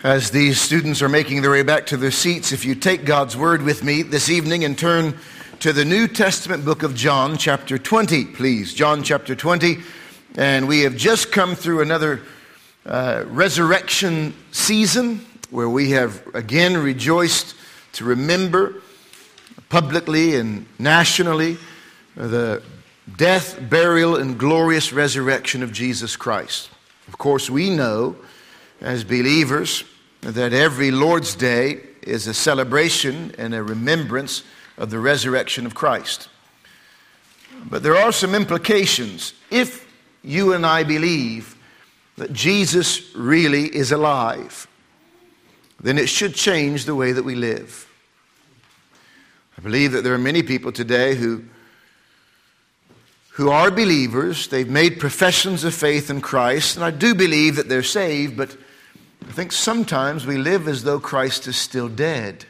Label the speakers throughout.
Speaker 1: As these students are making their way back to their seats, if you take God's word with me this evening and turn to the New Testament book of John, chapter 20, please. John chapter 20. And we have just come through another resurrection season where we have again rejoiced to remember publicly and nationally the death, burial, and glorious resurrection of Jesus Christ. Of course, we know as believers that every Lord's Day is a celebration and a remembrance of the resurrection of Christ. But there are some implications. If you and I believe that Jesus really is alive, then it should change the way that we live. I believe that there are many people today who are believers. They've made professions of faith in Christ, and I do believe that they're saved, but I think sometimes we live as though Christ is still dead.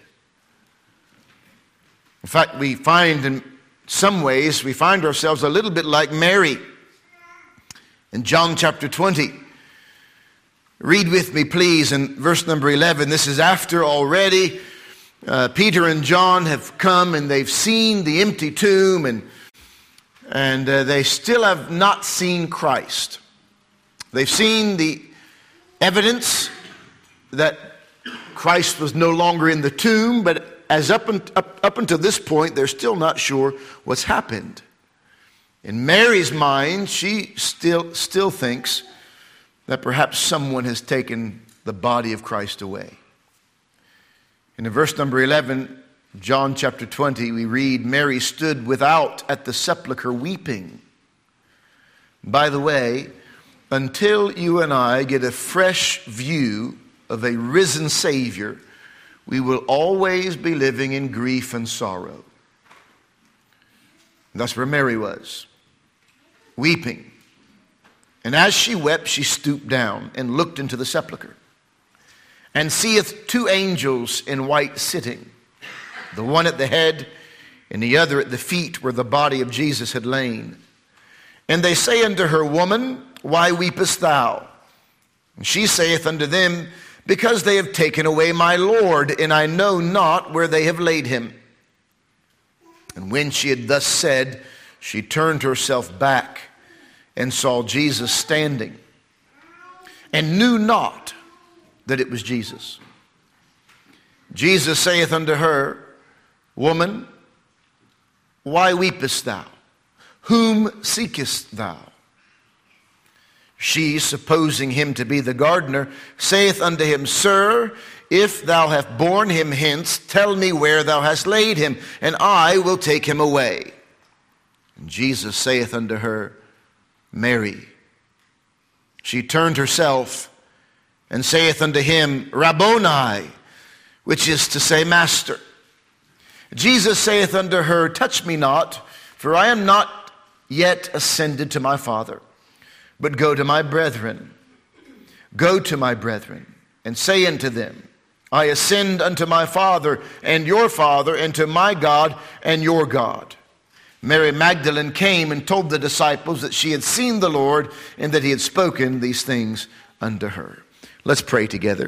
Speaker 1: In fact, we find in some ways, we find ourselves a little bit like Mary in John chapter 20. Read with me, please, in verse number 11. This is after already Peter and John have come and they've seen the empty tomb and they still have not seen Christ. They've seen the evidence that Christ was no longer in the tomb, but as up until this point, they're still not sure what's happened. In Mary's mind, she still thinks that perhaps someone has taken the body of Christ away. And in verse number 11, John chapter 20, we read, Mary stood without at the sepulchre weeping. By the way, until you and I get a fresh view of a risen Savior, we will always be living in grief and sorrow. And that's where Mary was, weeping. And as she wept, she stooped down and looked into the sepulchre, and seeth two angels in white sitting, the one at the head and the other at the feet where the body of Jesus had lain. And they say unto her, Woman, why weepest thou? And she saith unto them, Because they have taken away my Lord, and I know not where they have laid him. And when she had thus said, she turned herself back and saw Jesus standing, and knew not that it was Jesus. Jesus saith unto her, Woman, why weepest thou? Whom seekest thou? She, supposing him to be the gardener, saith unto him, Sir, if thou have borne him hence, tell me where thou hast laid him, and I will take him away. And Jesus saith unto her, Mary. She turned herself and saith unto him, Rabboni, which is to say, Master. Jesus saith unto her, Touch me not, for I am not yet ascended to my Father, but go to my brethren. Go to my brethren, and say unto them, I ascend unto my Father and your Father, and to my God and your God. Mary Magdalene came and told the disciples that she had seen the Lord, and that he had spoken these things unto her. Let's pray together.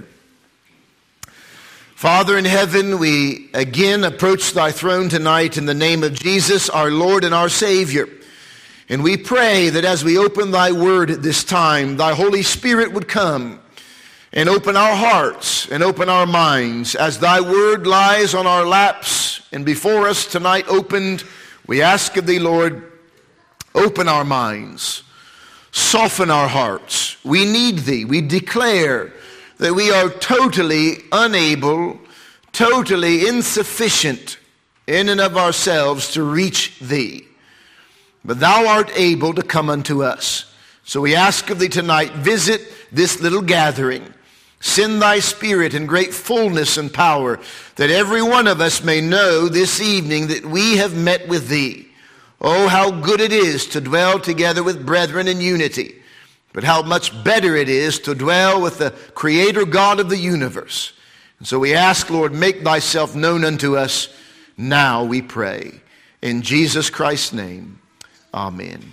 Speaker 1: Father in heaven, we again approach thy throne tonight in the name of Jesus, our Lord and our Savior. And we pray that as we open thy word at this time, thy Holy Spirit would come and open our hearts and open our minds. As thy word lies on our laps and before us tonight opened, we ask of thee, Lord, open our minds, soften our hearts. We need thee. We declare that we are totally unable, totally insufficient in and of ourselves to reach thee. But thou art able to come unto us. So we ask of thee tonight, visit this little gathering. Send thy Spirit in great fullness and power, that every one of us may know this evening that we have met with thee. Oh, how good it is to dwell together with brethren in unity. But how much better it is to dwell with the Creator God of the universe. And so we ask, Lord, make thyself known unto us now, we pray. In Jesus Christ's name, amen.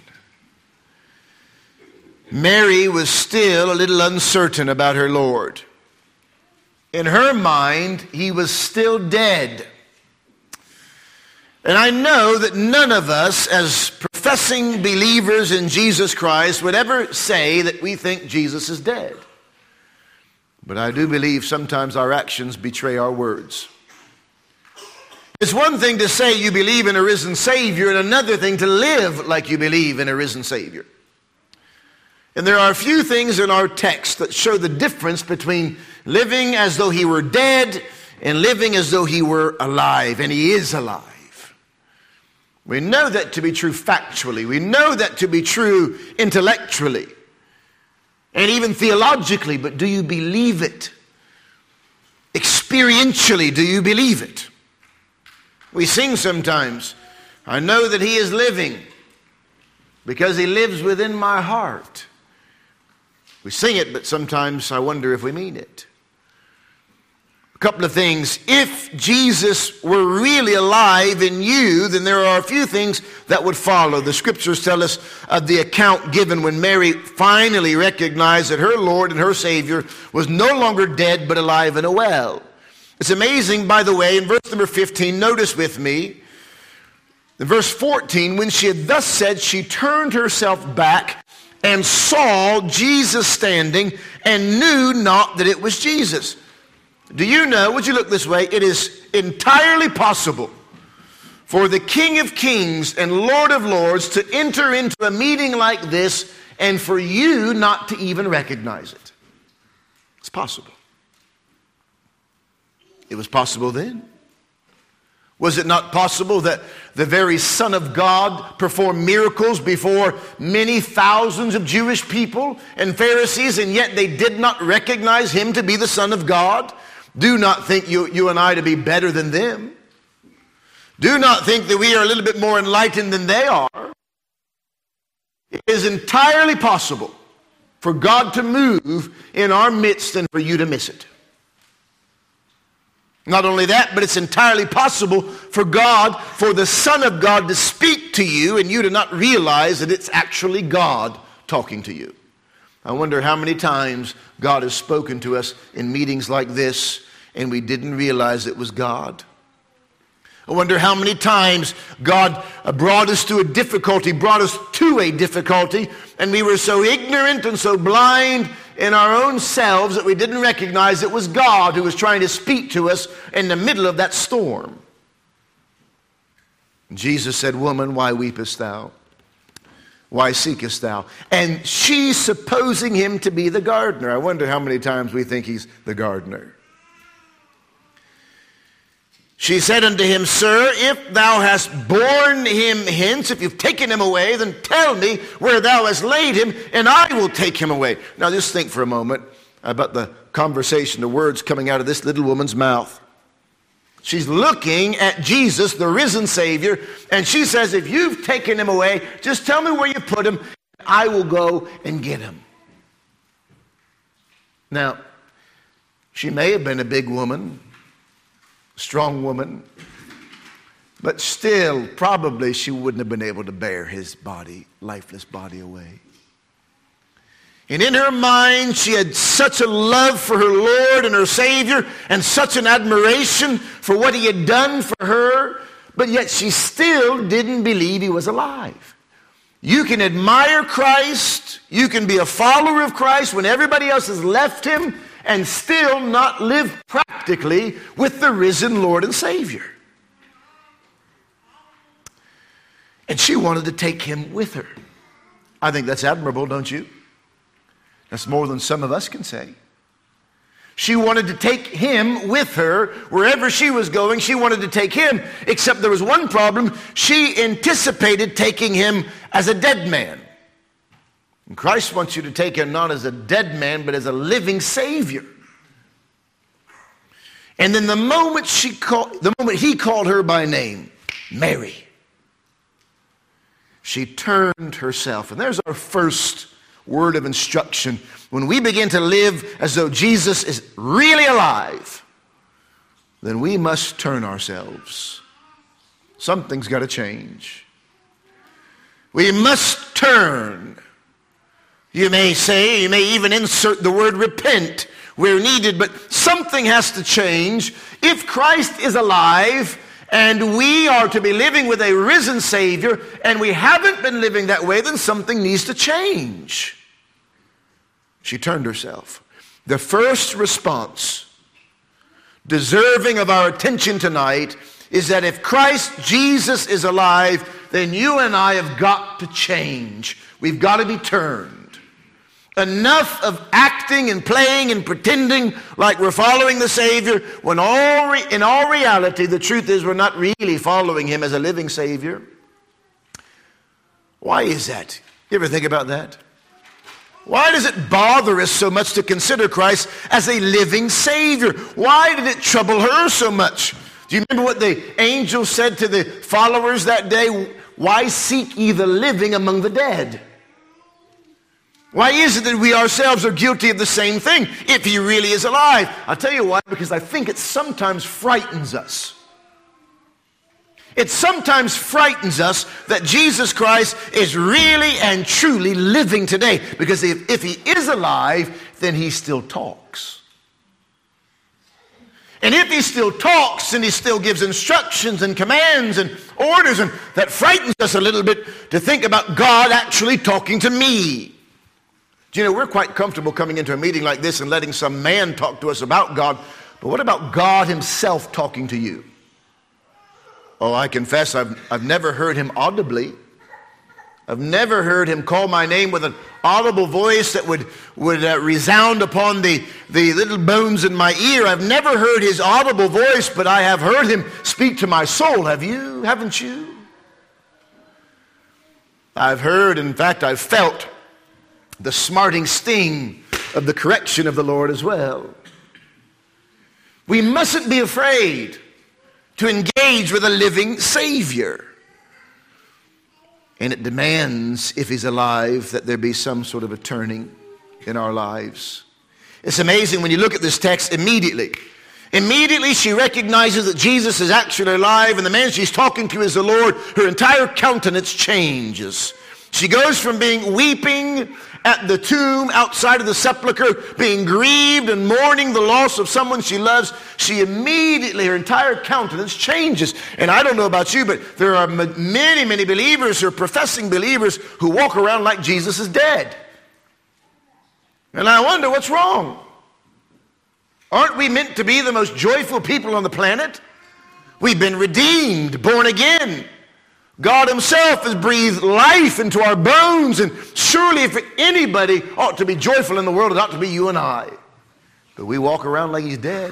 Speaker 1: Mary was still a little uncertain about her Lord. In her mind, he was still dead. And I know that none of us, as professing believers in Jesus Christ, would ever say that we think Jesus is dead. But I do believe sometimes our actions betray our words. It's one thing to say you believe in a risen Savior, and another thing to live like you believe in a risen Savior. And there are a few things in our text that show the difference between living as though he were dead and living as though he were alive, and he is alive. We know that to be true factually. We know that to be true intellectually and even theologically, but do you believe it? Experientially, do you believe it? We sing sometimes, I know that he is living because he lives within my heart. We sing it, but sometimes I wonder if we mean it. A couple of things. If Jesus were really alive in you, then there are a few things that would follow. The scriptures tell us of the account given when Mary finally recognized that her Lord and her Savior was no longer dead but alive and well. It's amazing, by the way, in verse number 15, notice with me, in verse 14, when she had thus said, she turned herself back and saw Jesus standing and knew not that it was Jesus. Do you know, would you look this way, it is entirely possible for the King of Kings and Lord of Lords to enter into a meeting like this and for you not to even recognize it. It's possible. It was possible then. Was it not possible that the very Son of God performed miracles before many thousands of Jewish people and Pharisees, and yet they did not recognize him to be the Son of God? Do not think you and I to be better than them. Do not think that we are a little bit more enlightened than they are. It is entirely possible for God to move in our midst and for you to miss it. Not only that, but it's entirely possible for God, for the Son of God to speak to you and you to not realize that it's actually God talking to you. I wonder how many times God has spoken to us in meetings like this and we didn't realize it was God. I wonder how many times God brought us to a difficulty, and we were so ignorant and so blind in our own selves that we didn't recognize it was God who was trying to speak to us in the middle of that storm. Jesus said, "Woman, why weepest thou? Why seekest thou?" And she, supposing him to be the gardener. I wonder how many times we think he's the gardener. She said unto him, "Sir, if thou hast borne him hence, if you've taken him away, then tell me where thou hast laid him, and I will take him away." Now just think for a moment about the conversation, the words coming out of this little woman's mouth. She's looking at Jesus, the risen Savior, and she says, "If you've taken him away, just tell me where you put him, and I will go and get him." Now, she may have been a big woman, strong woman, but still probably she wouldn't have been able to bear his body, lifeless body, away. And in her mind she had such a love for her Lord and her Savior and such an admiration for what he had done for her, but yet she still didn't believe he was alive. You can admire Christ, you can be a follower of Christ when everybody else has left him, and still not live practically with the risen Lord and Savior. And she wanted to take him with her. I think that's admirable, don't you? That's more than some of us can say. She wanted to take him with her wherever she was going. She wanted to take him, except there was one problem. She anticipated taking him as a dead man. And Christ wants you to take him not as a dead man, but as a living Savior. And then the moment he called her by name, Mary, she turned herself. And there's our first word of instruction. When we begin to live as though Jesus is really alive, then we must turn ourselves. Something's got to change. We must turn. You may say, you may even insert the word repent. where needed, but something has to change. If Christ is alive and we are to be living with a risen Savior and we haven't been living that way, then something needs to change. She turned herself. The first response, deserving of our attention tonight, is that if Christ Jesus is alive, then you and I have got to change. We've got to be turned. Enough of acting and playing and pretending like we're following the Savior when in all reality the truth is we're not really following Him as a living Savior. Why is that? You ever think about that? Why does it bother us so much to consider Christ as a living Savior? Why did it trouble her so much? Do you remember what the angel said to the followers that day? Why seek ye the living among the dead? Why is it that we ourselves are guilty of the same thing if He really is alive? I'll tell you why, because I think it sometimes frightens us. It sometimes frightens us that Jesus Christ is really and truly living today. Because if He is alive, then He still talks. And if He still talks and He still gives instructions and commands and orders, and that frightens us a little bit to think about God actually talking to me. Do you know, we're quite comfortable coming into a meeting like this and letting some man talk to us about God. But what about God Himself talking to you? Oh, I confess I've never heard Him audibly. I've never heard Him call my name with an audible voice that would resound upon the little bones in my ear. I've never heard His audible voice, but I have heard Him speak to my soul. Have you? Haven't you? I've heard, in fact, I've felt the smarting sting of the correction of the Lord as well. We mustn't be afraid to engage with a living Savior. And it demands, if He's alive, that there be some sort of a turning in our lives. It's amazing when you look at this text immediately. Immediately she recognizes that Jesus is actually alive and the man she's talking to is the Lord. Her entire countenance changes. She goes from being weeping at the tomb outside of the sepulcher, being grieved and mourning the loss of someone she loves. She immediately, her entire countenance changes. And I don't know about you, but there are many, many believers or professing believers who walk around like Jesus is dead. And I wonder what's wrong. Aren't we meant to be the most joyful people on the planet? We've been redeemed, born again. God Himself has breathed life into our bones, and surely if anybody ought to be joyful in the world, it ought to be you and I. But we walk around like He's dead.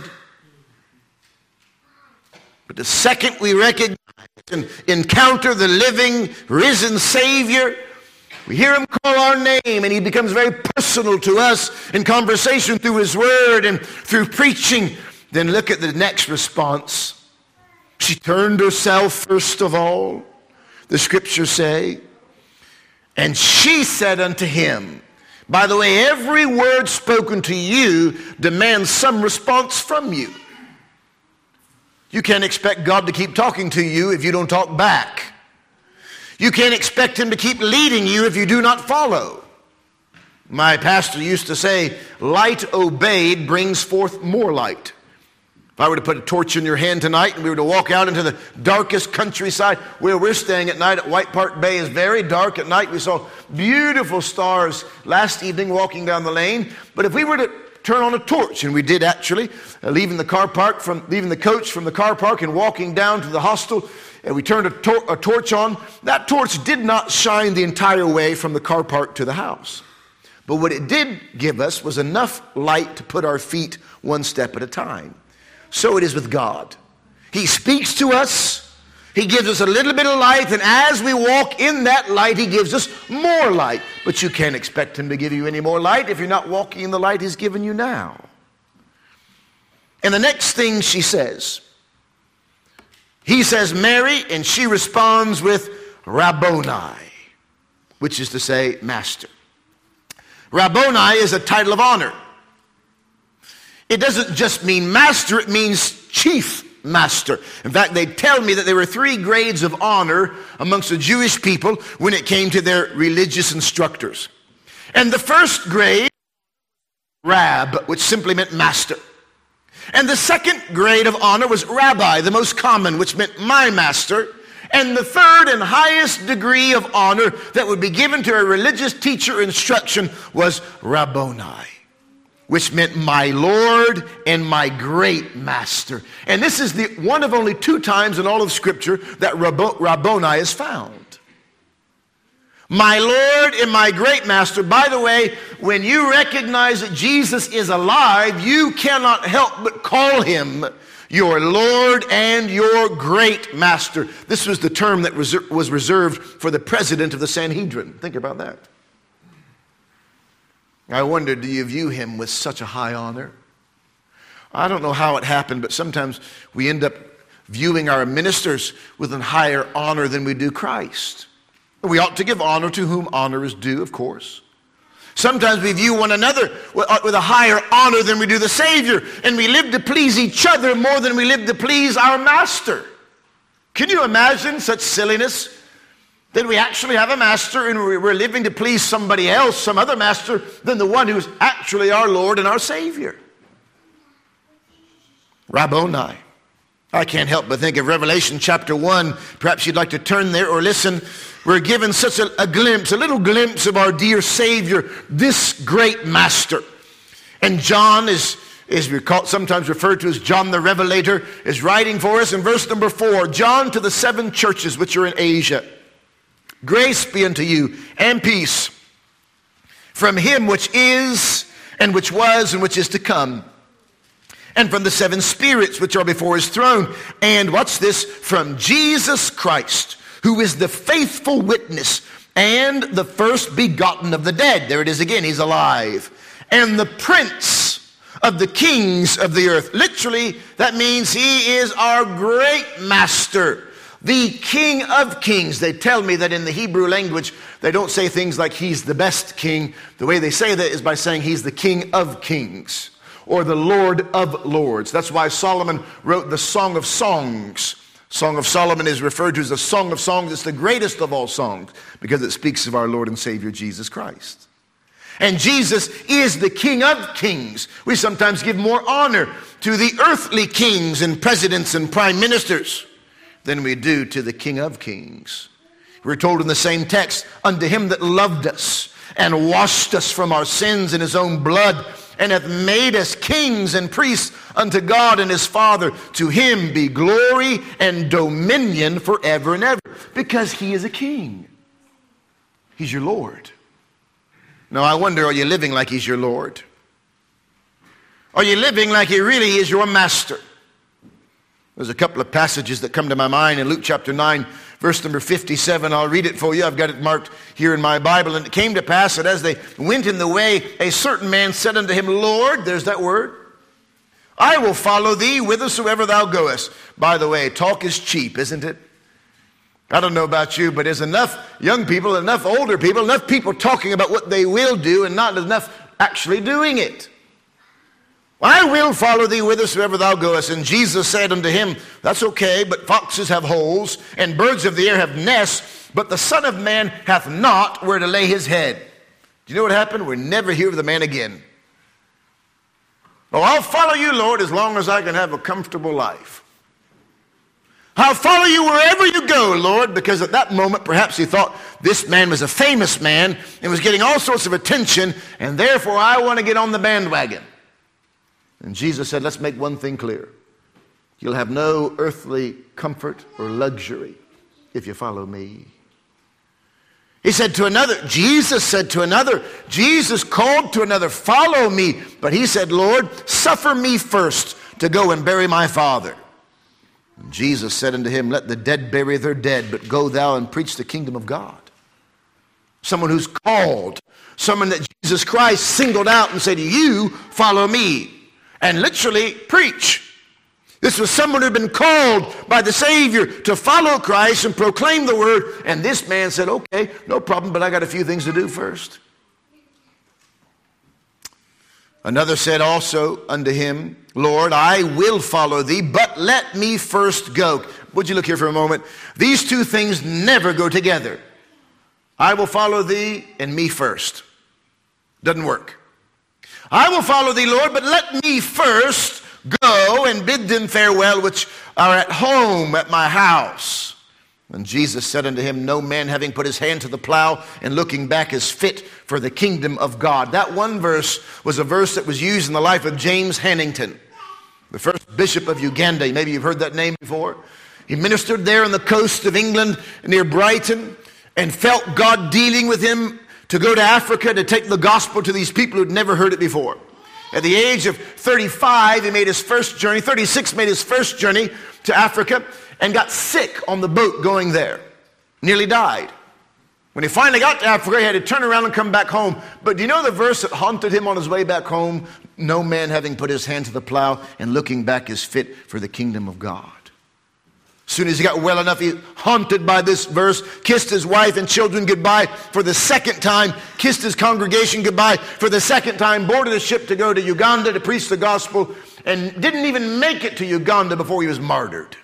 Speaker 1: But the second we recognize and encounter the living, risen Savior, we hear Him call our name, and He becomes very personal to us in conversation through His Word and through preaching. Then look at the next response. She turned herself first of all. The scriptures say, and she said unto him. By the way, every word spoken to you demands some response from you. You can't expect God to keep talking to you if you don't talk back. You can't expect Him to keep leading you if you do not follow. My pastor used to say, light obeyed brings forth more light. If I were to put a torch in your hand tonight and we were to walk out into the darkest countryside where we're staying at night at White Park Bay, is very dark at night. We saw beautiful stars last evening walking down the lane. But if we were to turn on a torch, and we did actually, leaving the coach from the car park and walking down to the hostel, and we turned a torch on, that torch did not shine the entire way from the car park to the house. But what it did give us was enough light to put our feet one step at a time. So it is with God. He speaks to us. He gives us a little bit of light, and as we walk in that light, He gives us more light. But you can't expect Him to give you any more light if you're not walking in the light He's given you now. And the next thing she says, He says, Mary, and she responds with Rabboni, which is to say, Master. Rabboni is a title of honor. It doesn't just mean master, it means chief master. In fact, they tell me that there were 3 grades of honor amongst the Jewish people when it came to their religious instructors. And the first grade rab, which simply meant master. And the second grade of honor was rabbi, the most common, which meant my master. And the third and highest degree of honor that would be given to a religious teacher instruction was Rabboni, which meant my Lord and my great master. And this is the one of only 2 times in all of Scripture that Rabboni is found. My Lord and my great master. By the way, when you recognize that Jesus is alive, you cannot help but call him your Lord and your great master. This was the term that was reserved for the president of the Sanhedrin. Think about that. I wonder, do you view him with such a high honor? I don't know how it happened, but sometimes we end up viewing our ministers with a higher honor than we do Christ. We ought to give honor to whom honor is due, of course. Sometimes we view one another with a higher honor than we do the Savior, and we live to please each other more than we live to please our master. Can you imagine such silliness? That we actually have a master and we're living to please somebody else, some other master, than the one who's actually our Lord and our Savior. Rabboni. I can't help but think of Revelation chapter 1. Perhaps you'd like to turn there or listen. We're given such a glimpse, a little glimpse of our dear Savior, this great master. And John is sometimes referred to as John the Revelator, is writing for us in verse number 4. John to the 7 churches which are in Asia. Grace be unto you and peace from him which is and which was and which is to come, and from the 7 spirits which are before his throne, and what's this? From Jesus Christ, who is the faithful witness and the first begotten of the dead. There it is again, he's alive. And the prince of the kings of the earth. Literally, that means he is our great master, the King of kings. They tell me that in the Hebrew language, they don't say things like he's the best king. The way they say that is by saying he's the King of kings, or the Lord of lords. That's why Solomon wrote the Song of Songs. Song of Solomon is referred to as the Song of Songs. It's the greatest of all songs because it speaks of our Lord and Savior Jesus Christ. And Jesus is the King of kings. We sometimes give more honor to the earthly kings and presidents and prime ministers than we do to the King of kings. We're told in the same text, unto him that loved us and washed us from our sins in his own blood, and hath made us kings and priests unto God and his Father. To him be glory and dominion forever and ever. Because he is a king. He's your Lord. Now I wonder, are you living like he's your Lord? Are you living like he really is your master? There's a couple of passages that come to my mind in Luke chapter 9, verse number 57. I'll read it for you. I've got it marked here in my Bible. And it came to pass that as they went in the way, a certain man said unto him, Lord, there's that word, I will follow thee whithersoever thou goest. By the way, talk is cheap, isn't it? I don't know about you, but there's enough young people, enough older people, enough people talking about what they will do and not enough actually doing it. I will follow thee whithersoever thou goest. And Jesus said unto him, that's okay, but foxes have holes, and birds of the air have nests, but the Son of Man hath not where to lay his head. Do you know what happened? We never hear of the man again. Oh, I'll follow you, Lord, as long as I can have a comfortable life. I'll follow you wherever you go, Lord, because at that moment, perhaps he thought this man was a famous man and was getting all sorts of attention, and therefore I want to get on the bandwagon. And Jesus said, let's make one thing clear. You'll have no earthly comfort or luxury if you follow me. He said to another, Jesus said to another, Jesus called to another, follow me. But he said, Lord, suffer me first to go and bury my father. And Jesus said unto him, let the dead bury their dead, but go thou and preach the kingdom of God. Someone who's called, someone that Jesus Christ singled out and said, you follow me. And literally preach. This was someone who had been called by the Savior to follow Christ and proclaim the word. And this man said, okay, no problem, but I got a few things to do first. Another said also unto him, Lord, I will follow thee, but let me first go. Would you look here for a moment? These two things never go together. I will follow thee and me first. Doesn't work. I will follow thee, Lord, but let me first go and bid them farewell which are at home at my house. And Jesus said unto him, no man having put his hand to the plow and looking back is fit for the kingdom of God. That one verse was a verse that was used in the life of James Hannington, the first bishop of Uganda. Maybe you've heard that name before. He ministered there on the coast of England near Brighton and felt God dealing with him to go to Africa to take the gospel to these people who'd never heard it before. At the age of 35, he made his first journey. 36, made his first journey to Africa and got sick on the boat going there. Nearly died. When he finally got to Africa, he had to turn around and come back home. But do you know the verse that haunted him on his way back home? No man having put his hand to the plow and looking back is fit for the kingdom of God. As soon as he got well enough, he haunted by this verse, kissed his wife and children goodbye for the second time, kissed his congregation goodbye for the second time, boarded a ship to go to Uganda to preach the gospel, and didn't even make it to Uganda before he was martyred.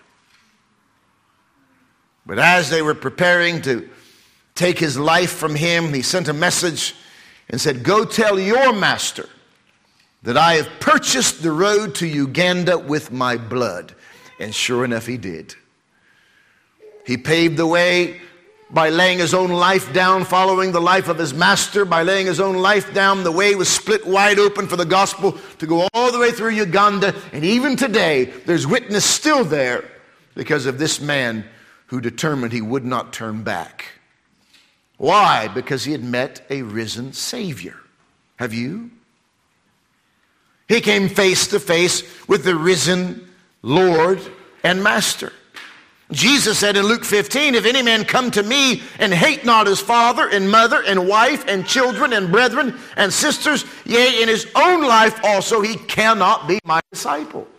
Speaker 1: But as they were preparing to take his life from him, he sent a message and said, go tell your master that I have purchased the road to Uganda with my blood. And sure enough, he did. He paved the way by laying his own life down, following the life of his master. By laying his own life down, the way was split wide open for the gospel to go all the way through Uganda. And even today, there's witness still there because of this man who determined he would not turn back. Why? Because he had met a risen Savior. Have you? He came face to face with the risen Lord and Master. Jesus said in Luke 15, if any man come to me and hate not his father and mother and wife and children and brethren and sisters, yea, in his own life also, he cannot be my disciple.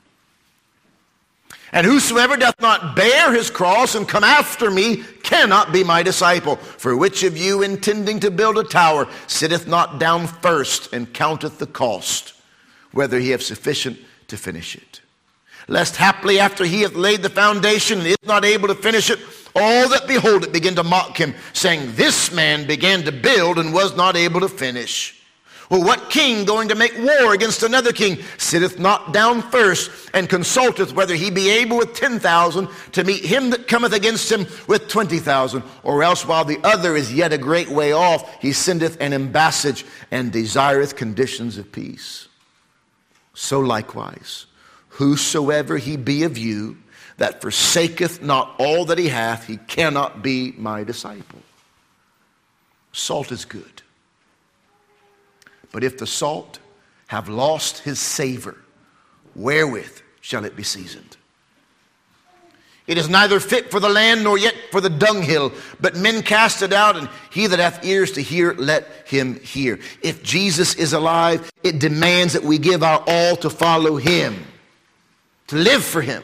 Speaker 1: And whosoever doth not bear his cross and come after me cannot be my disciple. For which of you intending to build a tower sitteth not down first and counteth the cost, whether he have sufficient to finish it? Lest haply after he hath laid the foundation and is not able to finish it, all that behold it begin to mock him, saying, this man began to build and was not able to finish. Well, what king going to make war against another king sitteth not down first and consulteth whether he be able with 10,000 to meet him that cometh against him with 20,000? Or else while the other is yet a great way off, he sendeth an embassage and desireth conditions of peace. So likewise, whosoever he be of you that forsaketh not all that he hath, he cannot be my disciple. Salt is good. But if the salt have lost his savor, wherewith shall it be seasoned? It is neither fit for the land nor yet for the dunghill, but men cast it out, and he that hath ears to hear, let him hear. If Jesus is alive, it demands that we give our all to follow him, to live for him.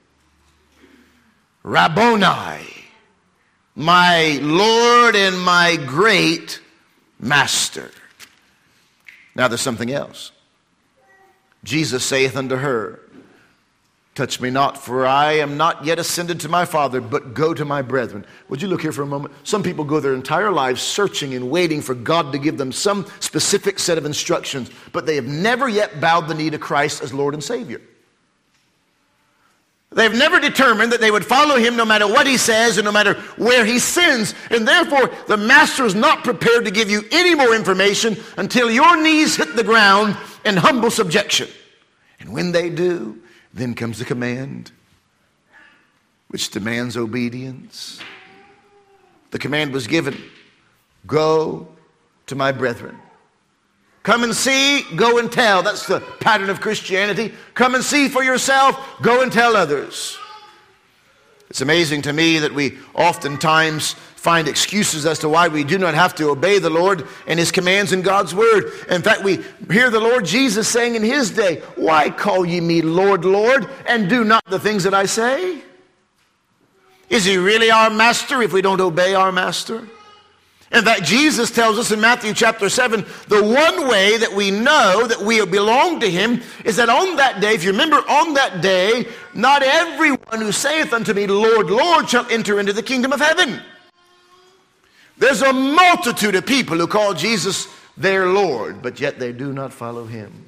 Speaker 1: Rabboni, my Lord and my great Master. Now there's something else. Jesus saith unto her, touch me not, for I am not yet ascended to my Father, but go to my brethren. Would you look here for a moment? Some people go their entire lives searching and waiting for God to give them some specific set of instructions, but they have never yet bowed the knee to Christ as Lord and Savior. They've never determined that they would follow him no matter what he says and no matter where he sends. And therefore, the master is not prepared to give you any more information until your knees hit the ground in humble subjection. And when they do, then comes the command, which demands obedience. The command was given, go to my brethren. Come and see, go and tell. That's the pattern of Christianity. Come and see for yourself, go and tell others. It's amazing to me that we oftentimes find excuses as to why we do not have to obey the Lord and his commands in God's word. In fact, we hear the Lord Jesus saying in his day, why call ye me Lord, Lord, and do not the things that I say? Is he really our master if we don't obey our master? In fact, Jesus tells us in Matthew chapter 7, the one way that we know that we belong to him is that on that day, if you remember, on that day, not everyone who saith unto me, Lord, Lord, shall enter into the kingdom of heaven. There's a multitude of people who call Jesus their Lord, but yet they do not follow him.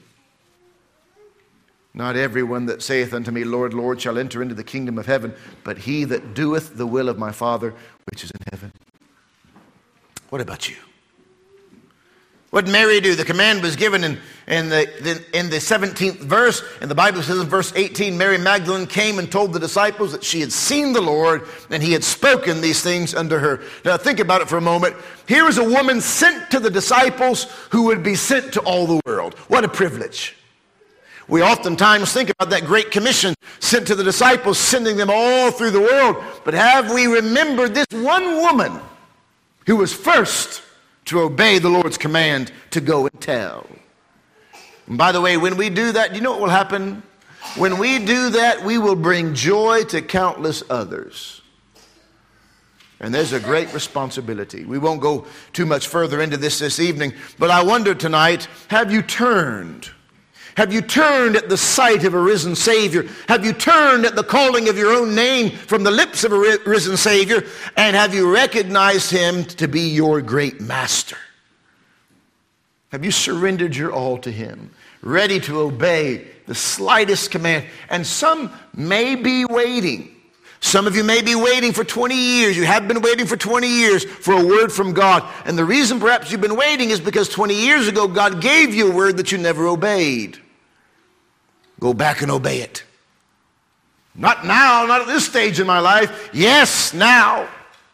Speaker 1: Not everyone that saith unto me, Lord, Lord, shall enter into the kingdom of heaven, but he that doeth the will of my Father which is in heaven. What about you? What did Mary do? The command was given in the 17th verse, and the Bible says in verse 18, Mary Magdalene came and told the disciples that she had seen the Lord, and he had spoken these things unto her. Now think about it for a moment. Here is a woman sent to the disciples who would be sent to all the world. What a privilege. We oftentimes think about that great commission sent to the disciples, sending them all through the world. But have we remembered this one woman who was first to obey the Lord's command to go and tell? And by the way, when we do that, do you know what will happen? When we do that, we will bring joy to countless others. And there's a great responsibility. We won't go too much further into this evening, but I wonder tonight, have you turned? Have you turned at the sight of a risen Savior? Have you turned at the calling of your own name from the lips of a risen Savior? And have you recognized him to be your great master? Have you surrendered your all to him, ready to obey the slightest command? And some may be waiting. Some of you may be waiting for 20 years. You have been waiting for 20 years for a word from God. And the reason perhaps you've been waiting is because 20 years ago God gave you a word that you never obeyed. Go back and obey it. Not now, not at this stage in my life. Yes, now.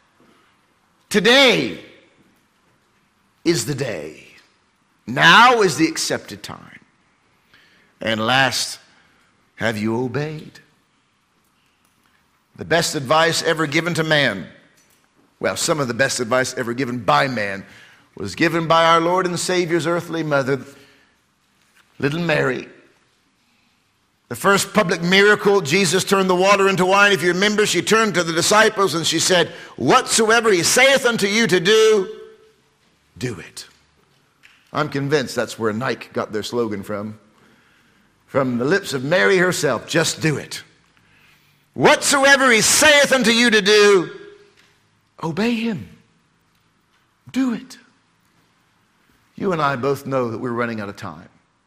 Speaker 1: Today is the day. Now is the accepted time. And last, have you obeyed? The best advice ever given to man, well, some of the best advice ever given by man, was given by our Lord and Savior's earthly mother, little Mary. The first public miracle, Jesus turned the water into wine. If you remember, she turned to the disciples and she said, whatsoever he saith unto you to do, do it. I'm convinced that's where Nike got their slogan from. From the lips of Mary herself, just do it. Whatsoever he saith unto you to do, obey him. Do it. You and I both know that we're running out of time.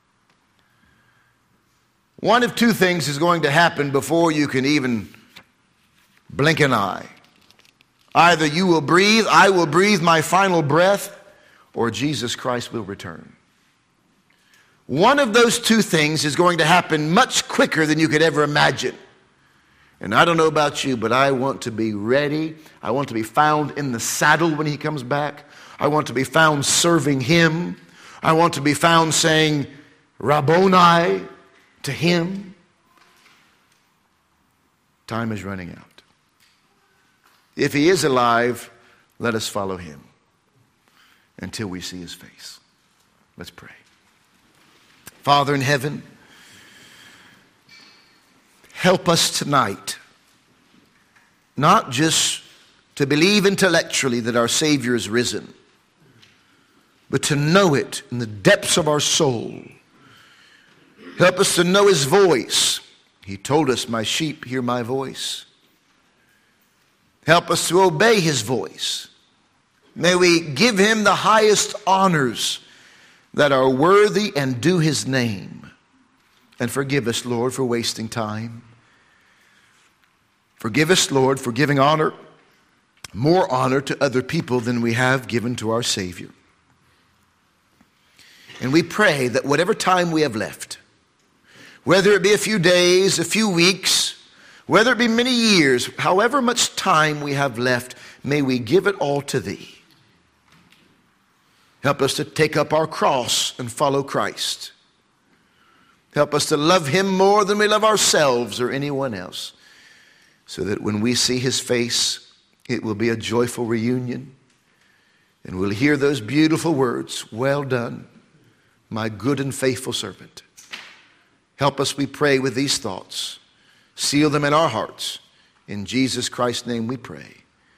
Speaker 1: One of two things is going to happen before you can even blink an eye. Either you will breathe, I will breathe my final breath, or Jesus Christ will return. One of those two things is going to happen much quicker than you could ever imagine. And I don't know about you, but I want to be ready. I want to be found in the saddle when he comes back. I want to be found serving him. I want to be found saying, Rabboni, to him. Time is running out. If he is alive, let us follow him until we see his face. Let's pray. Father in heaven, help us tonight not just to believe intellectually that our Savior is risen, but to know it in the depths of our soul. Help us to know his voice. He told us, my sheep hear my voice. Help us to obey his voice. May we give him the highest honors that are worthy and due his name. And forgive us, Lord, for wasting time. Forgive us, Lord, for giving honor, more honor to other people than we have given to our Savior. And we pray that whatever time we have left, whether it be a few days, a few weeks, whether it be many years, however much time we have left, may we give it all to thee. Help us to take up our cross and follow Christ. Help us to love him more than we love ourselves or anyone else, so that when we see his face, it will be a joyful reunion, and we'll hear those beautiful words, well done, my good and faithful servant. Help us, we pray, with these thoughts. Seal them in our hearts. In Jesus Christ's name we pray.